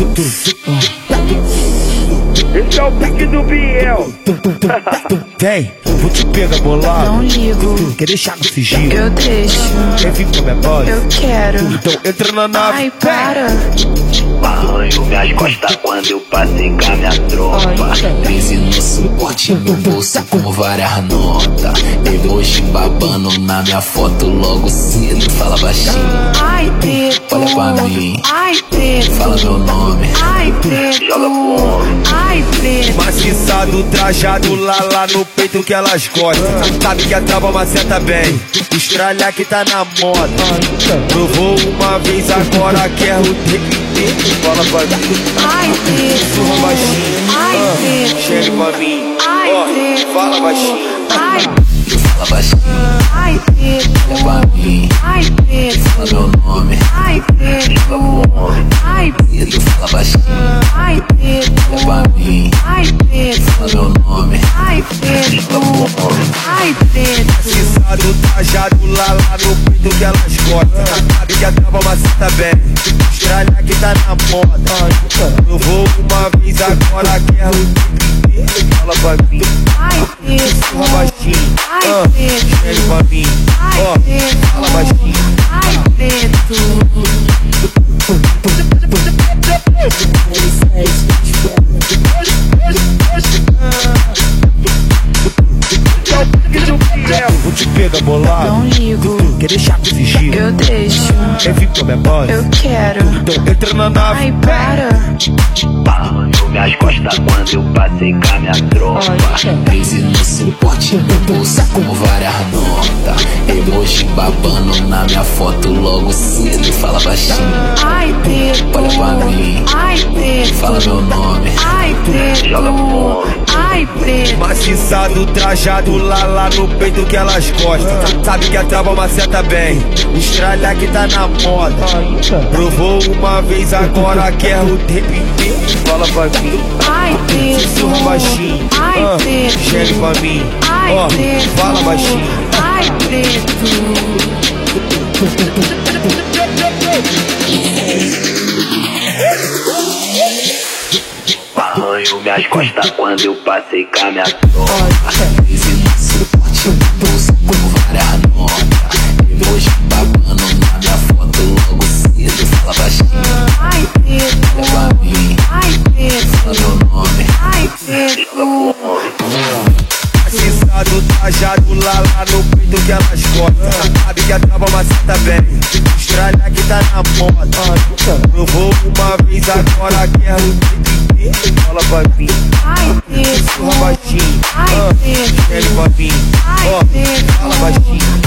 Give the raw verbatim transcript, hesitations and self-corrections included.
Esse é o pique do Biel. Vem, vou te pegar bolado. Não ligo, Quer deixar no sigilo? eu deixo. Quer vir com minha voz? Eu quero. Então entra na nave. Ai, para. Arranho minhas costas quando eu passei com a minha tropa. Treze no suporte, no bolso com várias notas. Emoji babando na minha foto logo cedo. Fala baixinho, Ai, preto. olha pra mim, Ai, preto. fala meu nome. Ai, preto. Joga fome. Ai, preto. Maciçado, trajado, lá lá no peito que elas gostam. Sabe que a trava maceta bem. Estralha que tá na moda. Provou uma vez, agora quero repetir. Fala pra mim. Ai, preto. Surra baixinho. Ai, preto. Chega pra mim. Ai, Ó, preto. fala baixinho. Ai, Fala baixinho, ai, preto. olha pra mim, Ai, preto. fala meu nome. Ai, preto. Ai, Pedro, fala baixinho, ai, preto. olha pra mim, Ai, preto. fala meu nome. Ai, preto. Ai, preto. Maciçado, trajado, lá lá no peito que elas gostam. Sabe que a trava maceta bem. Estralha que tá na moda. Provou uma vez, agora quero repetir. Fala pra mim. Ai, preto. Surra baixinho. Ai, Ah, preto. chega pra mim. Ai, Ó, preto. fala baixinho. Ai, preto. Esse é o pique do Biel. Vou te pegar bolado. Não ligo, Quer deixar com sigilo? eu deixo. Quer vir com minha voz? Eu quero. Então entra na nave. Ai, para. Arranhou minhas costas quando eu passei com a minha tropa. Treze no suporte, no bolso com várias notas. Emoji babando na minha foto logo cedo. Fala baixinho, Ai, preto. olha pra mim, Ai, preto. fala meu nome. Ai, preto. Joga fome. Ai, preto. Maciçado, trajado, lá lá no peito que elas gostam. Sabe que a trava maceta bem. Estralha que tá na moda. Provou uma vez, agora quero repetir. Fala pra mim. Ai, Surra preto. baixinho. Ai, Ah, preto. chega pra mim. Ai, Ó, preto. fala baixinho. Ai, preto. Arranhou minhas costas quando eu passei com a minha tropa. Treze no suporte, no bolso com várias notas. Emoji babando na minha foto logo cedo. Fala baixinho, Ai, preto. olha pra mim, Ai, preto. fala meu nome. Ai, preto. Maciçado, trajado, lá lá no peito que elas gostam. Sabe que a trava maceta bem. Estralha que tá na moda. Provou uma vez, agora quero repetir. Fala pra mim. Ai, preto. Surra baixinho. Ai, Ah, preto. chega pra mim. Ai, Ó, preto. fala baixinho.